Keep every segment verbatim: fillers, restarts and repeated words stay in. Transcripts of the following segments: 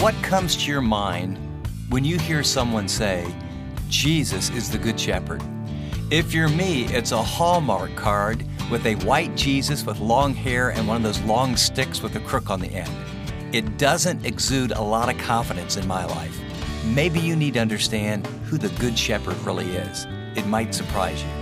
What comes to your mind when you hear someone say, Jesus is the Good Shepherd? If you're me, it's a Hallmark card with a white Jesus with long hair and one of those long sticks with a crook on the end. It doesn't exude a lot of confidence in my life. Maybe you need to understand who the Good Shepherd really is. It might surprise you.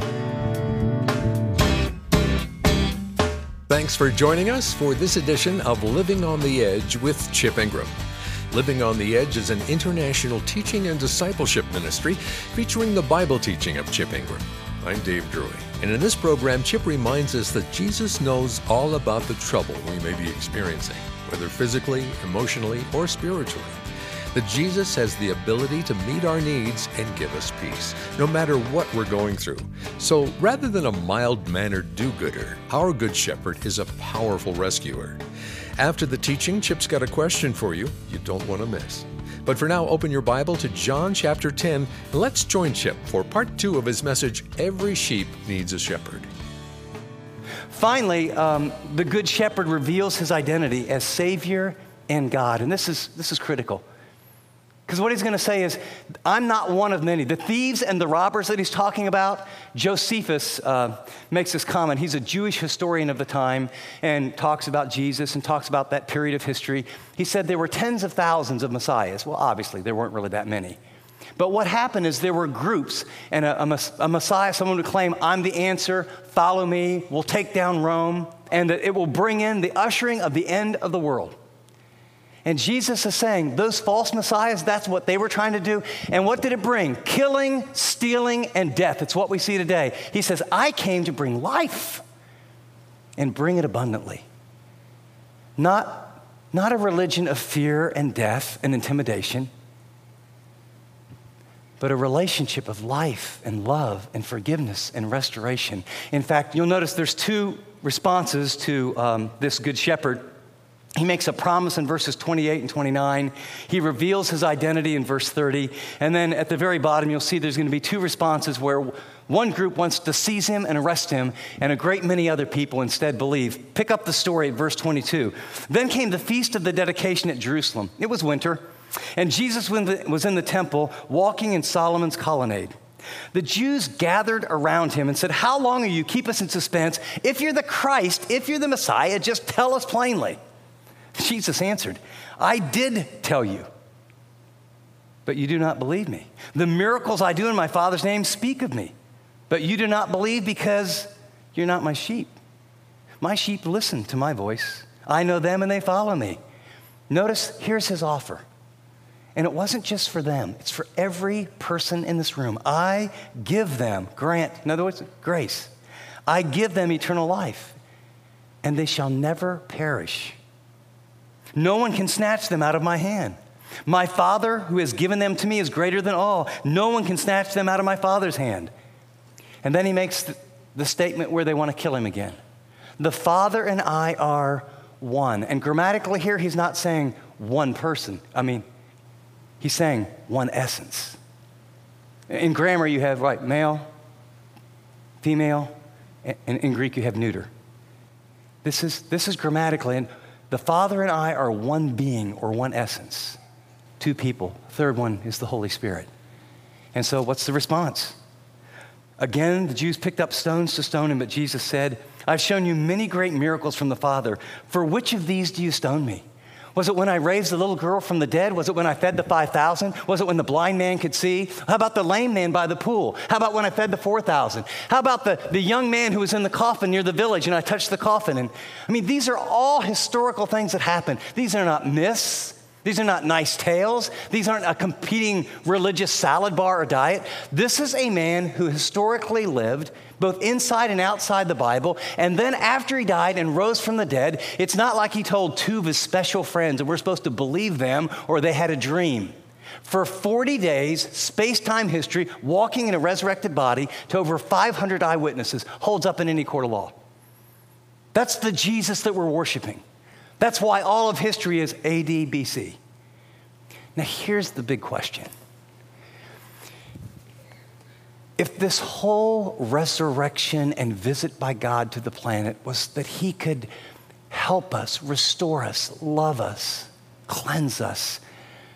Thanks for joining us for this edition of Living on the Edge with Chip Ingram. Living on the Edge is an international teaching and discipleship ministry featuring the Bible teaching of Chip Ingram. I'm Dave Drury, and in this program, Chip reminds us that Jesus knows all about the trouble we may be experiencing, whether physically, emotionally, or spiritually. That Jesus has the ability to meet our needs and give us peace, no matter what we're going through. So rather than a mild-mannered do-gooder, our Good Shepherd is a powerful rescuer. After the teaching, Chip's got a question for you you don't want to miss. But for now, open your Bible to John chapter ten, and let's join Chip for part two of his message, Every Sheep Needs a Shepherd. Finally, um, the Good Shepherd reveals his identity as Savior and God, and this is this is critical. Because what he's going to say is, I'm not one of many. The thieves and the robbers that he's talking about, Josephus uh, makes this comment. He's a Jewish historian of the time and talks about Jesus and talks about that period of history. He said there were tens of thousands of messiahs. Well, obviously, there weren't really that many. But what happened is there were groups, and a, a, a messiah, someone would claim, I'm the answer, follow me, we'll take down Rome, and that it will bring in the ushering of the end of the world. And Jesus is saying, those false messiahs, that's what they were trying to do. And what did it bring? Killing, stealing, and death. It's what we see today. He says, I came to bring life and bring it abundantly. Not, not a religion of fear and death and intimidation, but a relationship of life and love and forgiveness and restoration. In fact, you'll notice there's two responses to um, this Good Shepherd. He makes a promise in verses twenty-eight and twenty-nine. He reveals his identity in verse thirty. And then at the very bottom, you'll see there's going to be two responses where one group wants to seize him and arrest him, and a great many other people instead believe. Pick up the story at verse twenty-two. Then came the feast of the dedication at Jerusalem. It was winter, and Jesus was in the temple walking in Solomon's colonnade. The Jews gathered around him and said, how long will you keep us in suspense? If you're the Christ, if you're the Messiah, just tell us plainly. Jesus answered, I did tell you, but you do not believe me. The miracles I do in my Father's name speak of me, but you do not believe because you're not my sheep. My sheep listen to my voice. I know them and they follow me. Notice, here's his offer. And it wasn't just for them. It's for every person in this room. I give them, grant, in other words, grace. I give them eternal life, and they shall never perish. No one can snatch them out of my hand. My Father who has given them to me is greater than all. No one can snatch them out of my Father's hand. And then he makes the, the statement where they want to kill him again. The Father and I are one. And grammatically here, he's not saying one person. I mean, he's saying one essence. In grammar, you have, right, male, female, and in Greek, you have neuter. This is, this is grammatically, and the Father and I are one being or one essence. Two people. Third one is the Holy Spirit. And so what's the response? Again, the Jews picked up stones to stone him, but Jesus said, I've shown you many great miracles from the Father. For which of these do you stone me? Was it when I raised the little girl from the dead? Was it when I fed the five thousand? Was it when the blind man could see? How about the lame man by the pool? How about when I fed the four thousand? How about the, the young man who was in the coffin near the village and I touched the coffin? And I mean, these are all historical things that happen. These are not myths. These are not nice tales. These aren't a competing religious salad bar or diet. This is a man who historically lived both inside and outside the Bible. And then after he died and rose from the dead, it's not like he told two of his special friends and we're supposed to believe them or they had a dream. For forty days, space-time history, walking in a resurrected body to over five hundred eyewitnesses holds up in any court of law. That's the Jesus that we're worshiping. That's why all of history is A D B C. Now here's the big question. If this whole resurrection and visit by God to the planet was that he could help us, restore us, love us, cleanse us,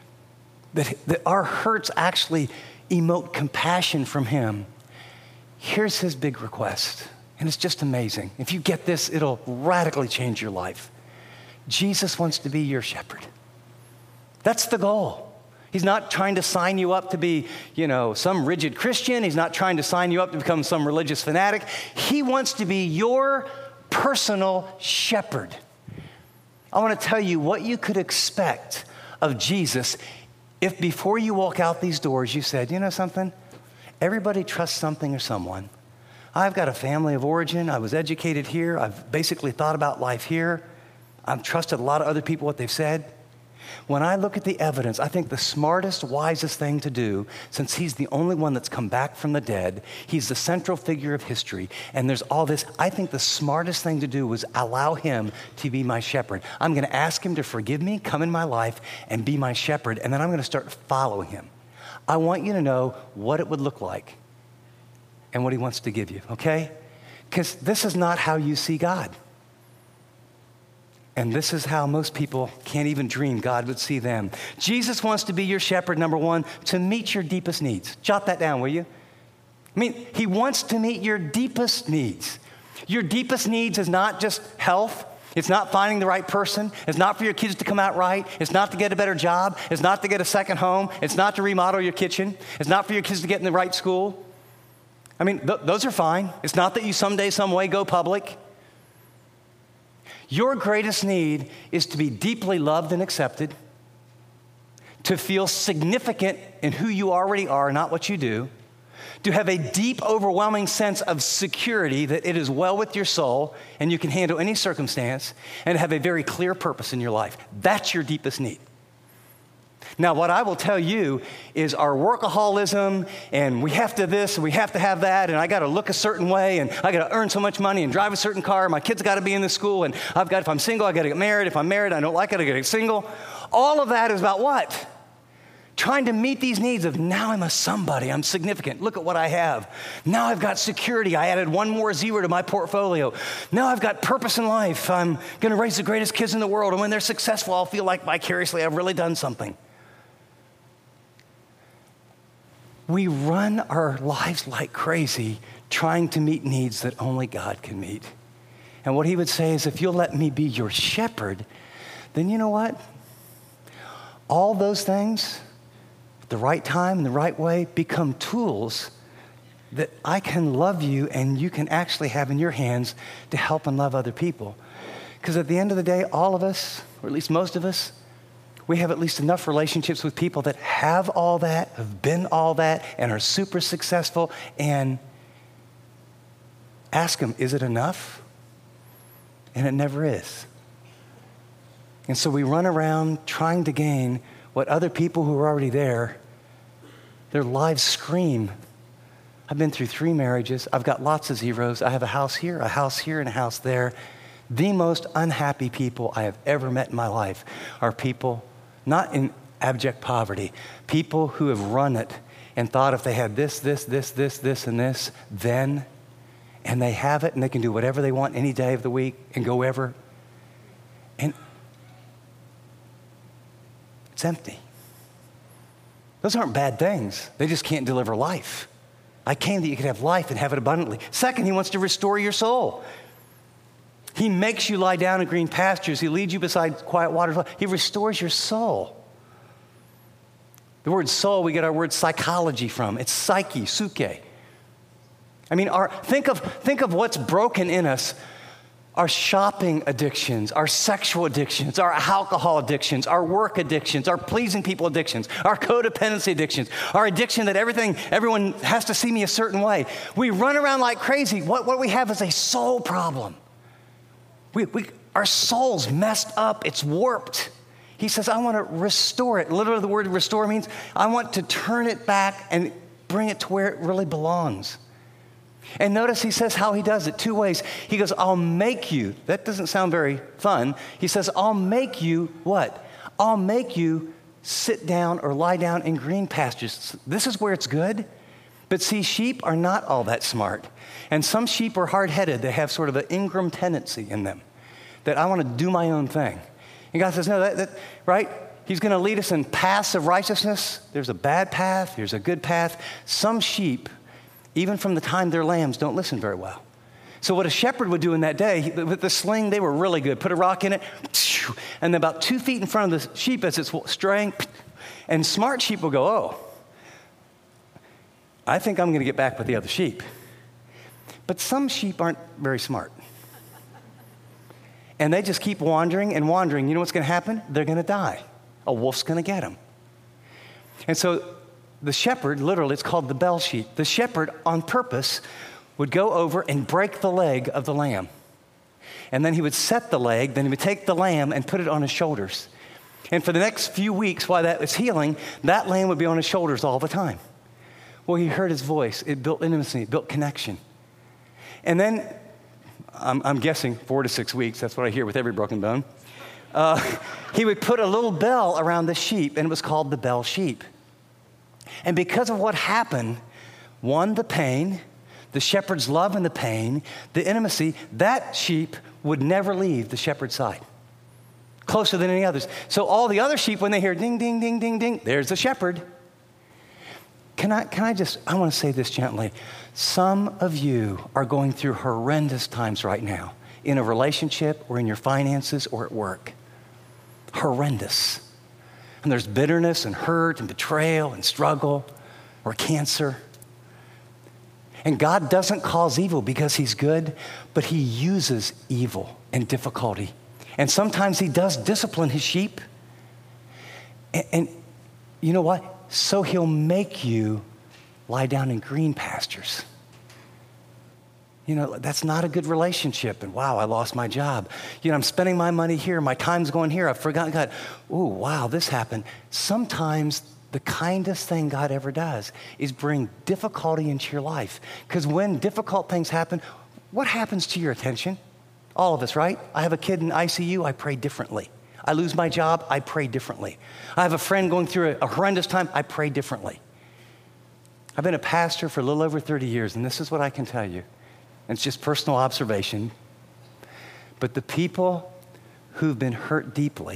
that, that our hurts actually emote compassion from him. Here's his big request, and it's just amazing. If you get this, it'll radically change your life. Jesus wants to be your shepherd. That's the goal. He's not trying to sign you up to be, you know, some rigid Christian. He's not trying to sign you up to become some religious fanatic. He wants to be your personal shepherd. I want to tell you what you could expect of Jesus if before you walk out these doors, you said, you know something? Everybody trusts something or someone. I've got a family of origin. I was educated here. I've basically thought about life here. I've trusted a lot of other people, what they've said. When I look at the evidence, I think the smartest, wisest thing to do, since he's the only one that's come back from the dead, he's the central figure of history, and there's all this, I think the smartest thing to do was allow him to be my shepherd. I'm going to ask him to forgive me, come in my life, and be my shepherd, and then I'm going to start following him. I want you to know what it would look like and what he wants to give you, okay? Because this is not how you see God. And this is how most people can't even dream God would see them. Jesus wants to be your shepherd, number one, to meet your deepest needs. Jot that down, will you? I mean, he wants to meet your deepest needs. Your deepest needs is not just health. It's not finding the right person. It's not for your kids to come out right. It's not to get a better job. It's not to get a second home. It's not to remodel your kitchen. It's not for your kids to get in the right school. I mean, th- those are fine. It's not that you someday, some way go public. Your greatest need is to be deeply loved and accepted, to feel significant in who you already are, not what you do, to have a deep, overwhelming sense of security that it is well with your soul and you can handle any circumstance, and have a very clear purpose in your life. That's your deepest need. Now, what I will tell you is our workaholism, and we have to this, and we have to have that, and I got to look a certain way, and I got to earn so much money and drive a certain car. My kids got to be in this school, and I've got, if I'm single, I got to get married. If I'm married, I don't like it, I got to get single. All of that is about what? Trying to meet these needs of now I'm a somebody, I'm significant. Look at what I have. Now I've got security. I added one more zero to my portfolio. Now I've got purpose in life. I'm going to raise the greatest kids in the world, and when they're successful, I'll feel like vicariously I've really done something. We run our lives like crazy trying to meet needs that only God can meet. And what he would say is, if you'll let me be your shepherd, then you know what? All those things, at the right time, in the right way, become tools that I can love you and you can actually have in your hands to help and love other people. Because at the end of the day, all of us, or at least most of us, we have at least enough relationships with people that have all that, have been all that, and are super successful, and ask them, is it enough? And it never is. And so we run around trying to gain what other people who are already there, their lives scream. I've been through three marriages. I've got lots of zeros. I have a house here, a house here, and a house there. The most unhappy people I have ever met in my life are people not in abject poverty, people who have run it and thought if they had this, this, this, this, this, and this, then, and they have it and they can do whatever they want any day of the week and go ever. And it's empty. Those aren't bad things. They just can't deliver life. I came that you could have life and have it abundantly. Second, he wants to restore your soul. He makes you lie down in green pastures. He leads you beside quiet waters. He restores your soul. The word soul, we get our word psychology from. It's psyche, suke. I mean, our, think of, think of what's broken in us. Our shopping addictions, our sexual addictions, our alcohol addictions, our work addictions, our pleasing people addictions, our codependency addictions, our addiction that everything, everyone has to see me a certain way. We run around like crazy. What, what we have is a soul problem. We, we, our soul's messed up. It's warped. He says, I want to restore it. Literally, the word restore means I want to turn it back and bring it to where it really belongs. And notice he says how he does it two ways. He goes, I'll make you. That doesn't sound very fun. He says, I'll make you what? I'll make you sit down or lie down in green pastures. This is where it's good. But see, sheep are not all that smart. And some sheep are hard-headed. They have sort of an Ingram tendency in them that I want to do my own thing. And God says, no, that, that right? He He's going to lead us in paths of righteousness. There's a bad path. There's a good path. Some sheep, even from the time they're lambs, don't listen very well. So what a shepherd would do in that day, with the sling, they were really good. Put a rock in it, and about two feet in front of the sheep as it's straying, and smart sheep will go, oh, I think I'm going to get back with the other sheep. But some sheep aren't very smart. And they just keep wandering and wandering. You know what's going to happen? They're going to die. A wolf's going to get them. And so the shepherd, literally, it's called the bell sheep. The shepherd, on purpose, would go over and break the leg of the lamb. And then he would set the leg, then he would take the lamb and put it on his shoulders. And for the next few weeks while that was healing, that lamb would be on his shoulders all the time. Well, he heard his voice. It built intimacy. It built connection. And then, I'm, I'm guessing four to six weeks, that's what I hear with every broken bone, uh, he would put a little bell around the sheep, and it was called the bell sheep. And because of what happened, one, the pain, the shepherd's love and the pain, the intimacy, that sheep would never leave the shepherd's side, closer than any others. So all the other sheep, when they hear ding, ding, ding, ding, ding, there's the shepherd. Can I, can I just, I want to say this gently. Some of you are going through horrendous times right now in a relationship or in your finances or at work. Horrendous. And there's bitterness and hurt and betrayal and struggle or cancer. And God doesn't cause evil because he's good, but he uses evil and difficulty. And sometimes he does discipline his sheep. And, and you know what? So he'll make you lie down in green pastures. You know, that's not a good relationship. And wow, I lost my job. You know, I'm spending my money here. My time's going here. I've forgotten God. Ooh, wow, this happened. Sometimes the kindest thing God ever does is bring difficulty into your life. Because when difficult things happen, what happens to your attention? All of us, right? I have a kid in I C U, I pray differently. I lose my job, I pray differently. I have a friend going through a, a horrendous time, I pray differently. I've been a pastor for a little over thirty years, and this is what I can tell you. And it's just personal observation. But the people who've been hurt deeply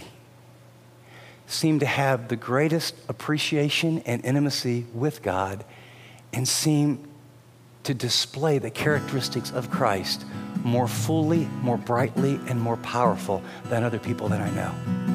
seem to have the greatest appreciation and intimacy with God and seem to display the characteristics of Christ more fully, more brightly, and more powerful than other people that I know.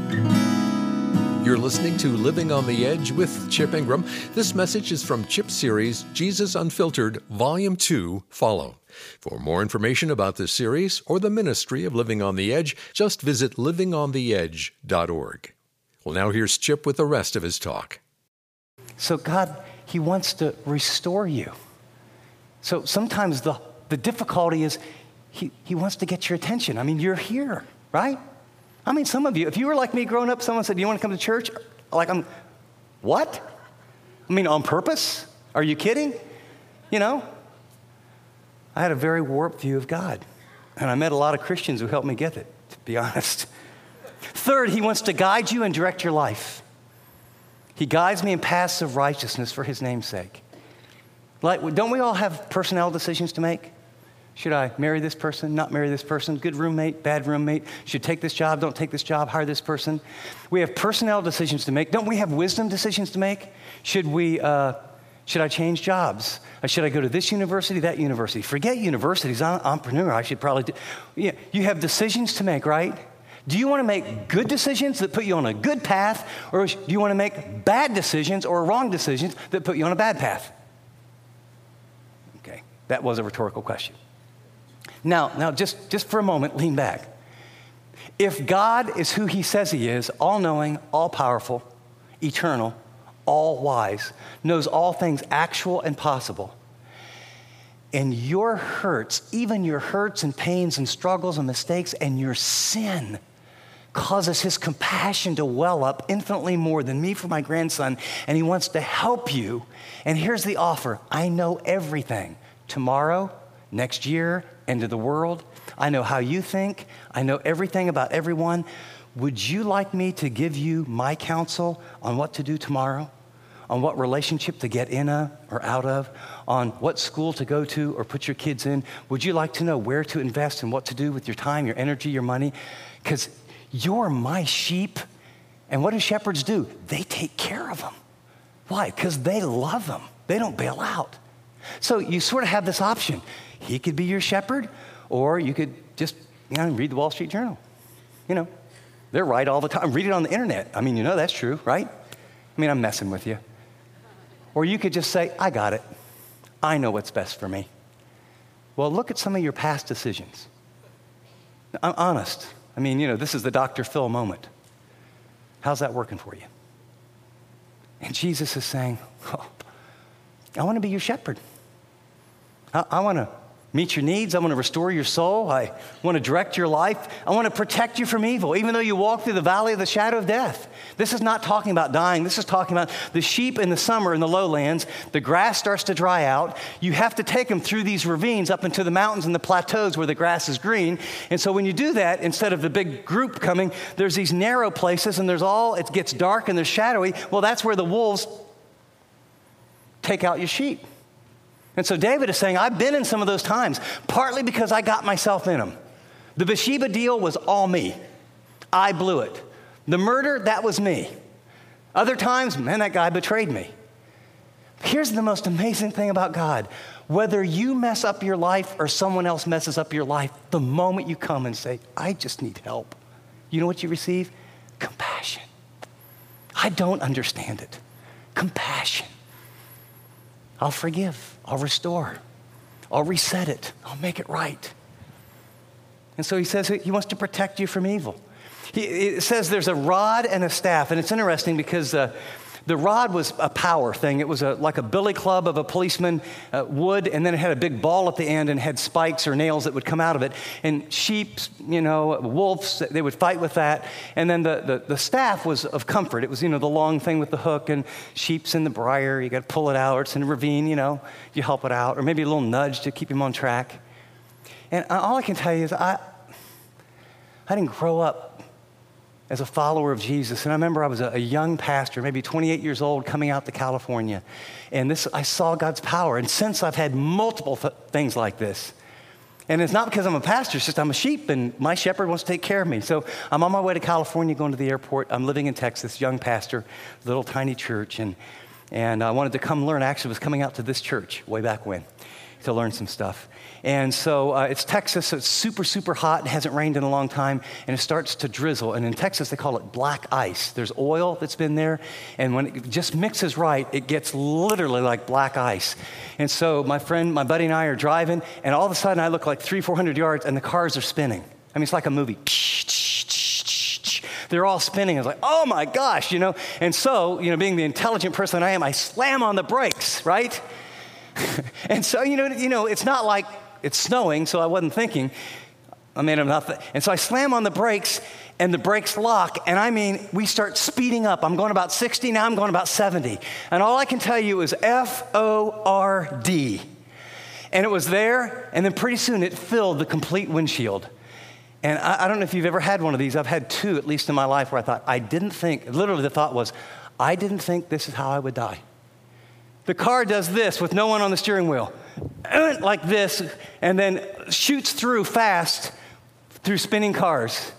You're listening to Living on the Edge with Chip Ingram. This message is from Chip's series, Jesus Unfiltered, Volume two, Follow. For more information about this series or the ministry of Living on the Edge, just visit living on the edge dot org. Well, now here's Chip with the rest of his talk. So God, he wants to restore you. So sometimes the, the difficulty is he, he wants to get your attention. I mean, you're here, right? I mean, some of you, if you were like me growing up, someone said, do you want to come to church? Like, I'm, what? I mean, on purpose? Are you kidding? You know, I had a very warped view of God. And I met a lot of Christians who helped me get it, to be honest. Third, he wants to guide you and direct your life. He guides me in paths of righteousness for his name's sake. Like, don't we all have personnel decisions to make? Should I marry this person, not marry this person? Good roommate, bad roommate? Should take this job, don't take this job, hire this person? We have personnel decisions to make. Don't we have wisdom decisions to make? Should we, uh, should I change jobs? Or should I go to this university, that university? Forget universities, I'm an entrepreneur, I should probably do. Yeah, you have decisions to make, right? Do you want to make good decisions that put you on a good path, or do you want to make bad decisions or wrong decisions that put you on a bad path? Okay, that was a rhetorical question. Now, now just, just for a moment, lean back. If God is who he says he is, all-knowing, all-powerful, eternal, all-wise, knows all things actual and possible, and your hurts, even your hurts and pains and struggles and mistakes and your sin causes his compassion to well up infinitely more than me for my grandson, and he wants to help you. And here's the offer. I know everything. Tomorrow, next year, end of the world. I know how you think. I know everything about everyone. Would you like me to give you my counsel on what to do tomorrow? On what relationship to get in a or out of? On what school to go to or put your kids in? Would you like to know where to invest and what to do with your time, your energy, your money? Because you're my sheep, And what do shepherds do? They take care of them. Why? Because they love them. They don't bail out. So you sort of have this option. He could be your shepherd, or you could just, you know, read the Wall Street Journal. You know, they're right all the time. Read it on the internet. I mean, you know that's true, right? I mean, I'm messing with you. Or you could just say, I got it. I know what's best for me. Well, look at some of your past decisions. I'm honest. I mean, you know, this is the Doctor Phil moment. How's that working for you? And Jesus is saying, oh, I want to be your shepherd. I, I want to meet your needs. I want to restore your soul. I want to direct your life. I want to protect you from evil, even though you walk through the valley of the shadow of death. This is not talking about dying. This is talking about the sheep in the summer in the lowlands. The grass starts to dry out. You have to take them through these ravines up into the mountains and the plateaus where the grass is green. And so when you do that, instead of the big group coming, there's these narrow places, and there's all, it gets dark and there's shadowy. Well, that's where the wolves take out your sheep. And so David is saying, I've been in some of those times, partly because I got myself in them. The Bathsheba deal was all me. I blew it. The murder, that was me. Other times, man, that guy betrayed me. Here's the most amazing thing about God. Whether you mess up your life or someone else messes up your life, the moment you come and say, I just need help, you know what you receive? Compassion. I don't understand it. Compassion. I'll forgive. I'll restore. I'll reset it. I'll make it right. And so he says he wants to protect you from evil. He, it says there's a rod and a staff. And it's interesting because uh, the rod was a power thing. It was a, like a billy club of a policeman, uh, wood, and then it had a big ball at the end and had spikes or nails that would come out of it. And sheep, you know, wolves, they would fight with that. And then the, the, the staff was of comfort. It was, you know, the long thing with the hook, and sheep's in the briar. You got to pull it out. Or it's in a ravine, you know, you help it out. Or maybe a little nudge to keep him on track. And all I can tell you is I, I didn't grow up as a follower of Jesus. And I remember I was a, a young pastor, maybe twenty-eight years old, coming out to California. And this, I saw God's power. And since I've had multiple th- things like this. And it's not because I'm a pastor, it's just I'm a sheep, and my shepherd wants to take care of me. So I'm on my way to California, going to the airport. I'm living in Texas, young pastor, little tiny church. And, and I wanted to come learn. Actually, I was coming out to this church way back when to learn some stuff. And so uh, it's Texas, so it's super, super hot. It hasn't rained in a long time, and it starts to drizzle. And in Texas, they call it black ice. There's oil that's been there, and when it just mixes right, it gets literally like black ice. And so my friend, my buddy and I are driving, and all of a sudden I look like three, four hundred yards, and the cars are spinning. I mean, it's like a movie. They're all spinning. I was like, oh my gosh, you know. And so, you know, being the intelligent person I am, I slam on the brakes, right? And so, you know, you know, it's not like it's snowing, so I wasn't thinking. I mean, I'm not. Th- and so I slam on the brakes, and the brakes lock. And I mean, we start speeding up. I'm going about sixty, now I'm going about seventy. And all I can tell you is F O R D. And it was there, and then pretty soon it filled the complete windshield. And I, I don't know if you've ever had one of these. I've had two, at least in my life, where I thought, I didn't think, literally the thought was, I didn't think this is how I would die. The car does this with no one on the steering wheel, like this, and then shoots through fast through spinning cars.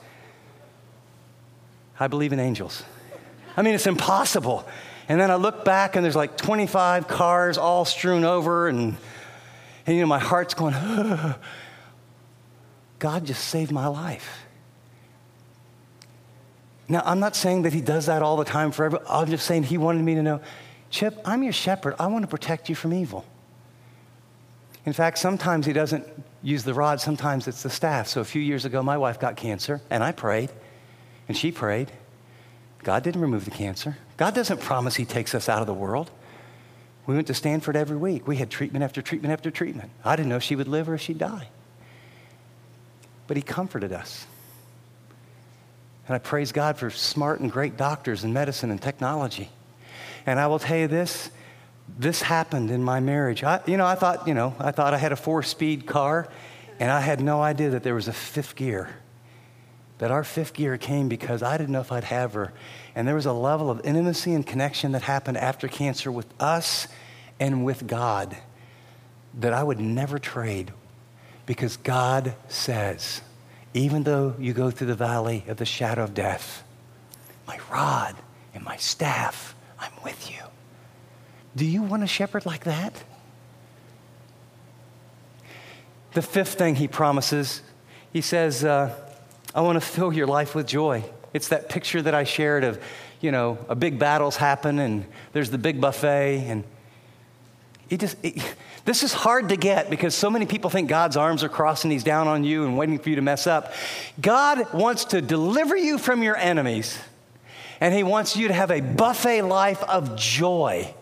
I believe in angels. I mean, it's impossible. And then I look back, and there's like twenty-five cars all strewn over, and, and you know, my heart's going, oh. God just saved my life. Now, I'm not saying that he does that all the time forever. I'm just saying he wanted me to know, Chip, I'm your shepherd. I want to protect you from evil. In fact, sometimes he doesn't use the rod. Sometimes it's the staff. So a few years ago, my wife got cancer, and I prayed, and she prayed. God didn't remove the cancer. God doesn't promise he takes us out of the world. We went to Stanford every week. We had treatment after treatment after treatment. I didn't know if she would live or if she'd die. But he comforted us. And I praise God for smart and great doctors in medicine and technology. And I will tell you this, this happened in my marriage. I, you know, I thought, you know, I thought I had a four-speed car, and I had no idea that there was a fifth gear. That our fifth gear came because I didn't know if I'd have her. And there was a level of intimacy and connection that happened after cancer with us and with God that I would never trade, because God says, even though you go through the valley of the shadow of death, my rod and my staff, I'm with you. Do you want a shepherd like that? The fifth thing he promises, he says, uh, I want to fill your life with joy. It's that picture that I shared of, you know, a big battle's happen and there's the big buffet. And he just, it, this is hard to get because so many people think God's arms are crossed and he's down on you and waiting for you to mess up. God wants to deliver you from your enemies, and he wants you to have a buffet life of joy.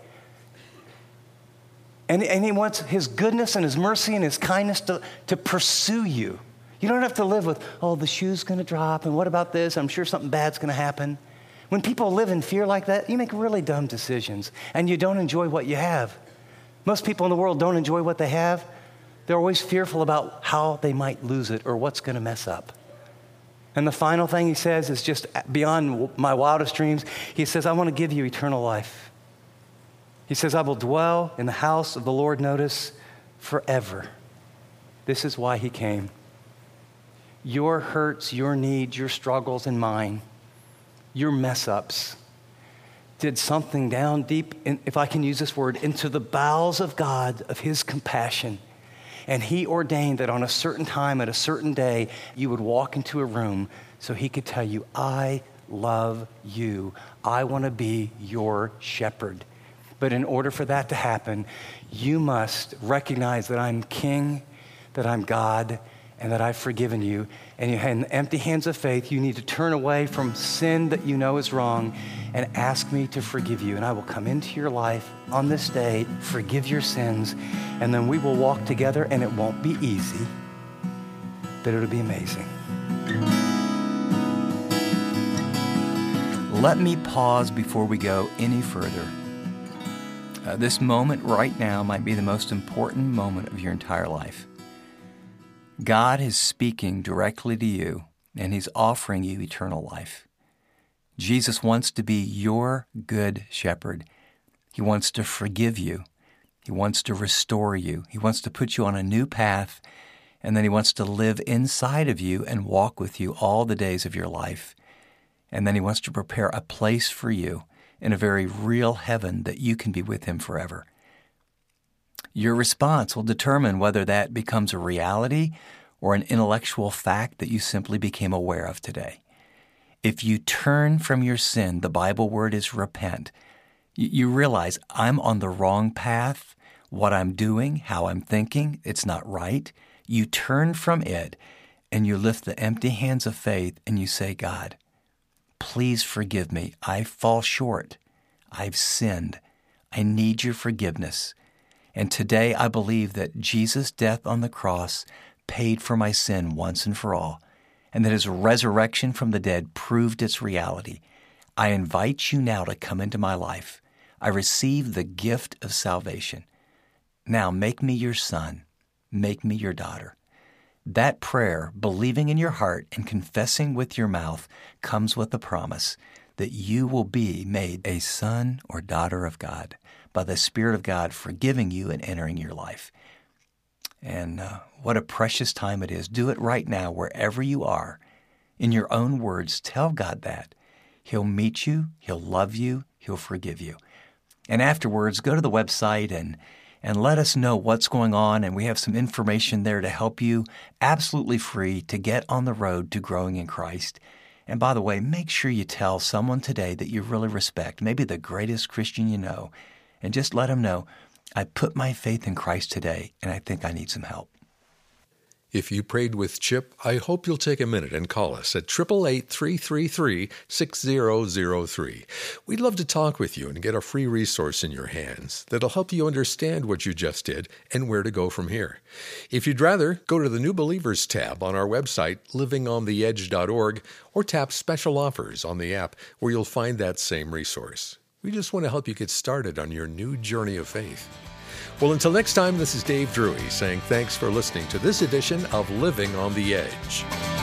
And, and he wants his goodness and his mercy and his kindness to, to pursue you. You don't have to live with, oh, the shoe's going to drop, and what about this? I'm sure something bad's going to happen. When people live in fear like that, you make really dumb decisions, and you don't enjoy what you have. Most people in the world don't enjoy what they have. They're always fearful about how they might lose it or what's going to mess up. And the final thing he says is just beyond my wildest dreams. He says, I want to give you eternal life. He says, I will dwell in the house of the Lord, notice, forever. This is why he came. Your hurts, your needs, your struggles, and mine, your mess-ups, did something down deep, in, if I can use this word, into the bowels of God, of his compassion. And he ordained that on a certain time, at a certain day, you would walk into a room so he could tell you, I love you. I want to be your shepherd. But in order for that to happen, you must recognize that I'm king, that I'm God, and that I've forgiven you. And you have empty hands of faith. You need to turn away from sin that you know is wrong and ask me to forgive you. And I will come into your life on this day, forgive your sins, and then we will walk together, and it won't be easy, but it'll be amazing. Let me pause before we go any further. Uh, this moment right now might be the most important moment of your entire life. God is speaking directly to you, and he's offering you eternal life. Jesus wants to be your good shepherd. He wants to forgive you. He wants to restore you. He wants to put you on a new path, and then he wants to live inside of you and walk with you all the days of your life. And then he wants to prepare a place for you in a very real heaven that you can be with him forever. Your response will determine whether that becomes a reality or an intellectual fact that you simply became aware of today. If you turn from your sin, the Bible word is repent. You realize I'm on the wrong path, what I'm doing, how I'm thinking, it's not right. You turn from it and you lift the empty hands of faith and you say, God, please forgive me. I fall short. I've sinned. I need your forgiveness. And today I believe that Jesus' death on the cross paid for my sin once and for all, and that his resurrection from the dead proved its reality. I invite you now to come into my life. I receive the gift of salvation. Now make me your son. Make me your daughter. That prayer, believing in your heart and confessing with your mouth, comes with the promise that you will be made a son or daughter of God by the Spirit of God forgiving you and entering your life. And uh, what a precious time it is. Do it right now, wherever you are. In your own words, tell God that. He'll meet you, he'll love you, he'll forgive you. And afterwards, go to the website and and let us know what's going on, and we have some information there to help you absolutely free to get on the road to growing in Christ. And by the way, make sure you tell someone today that you really respect, maybe the greatest Christian you know, and just let them know, I put my faith in Christ today, and I think I need some help. If you prayed with Chip, I hope you'll take a minute and call us at eight eight eight, three three three, six zero zero three. We'd love to talk with you and get a free resource in your hands that'll help you understand what you just did and where to go from here. If you'd rather, go to the New Believers tab on our website, living on the edge dot org, or tap Special Offers on the app where you'll find that same resource. We just want to help you get started on your new journey of faith. Well, until next time, this is Dave Drury saying thanks for listening to this edition of Living on the Edge.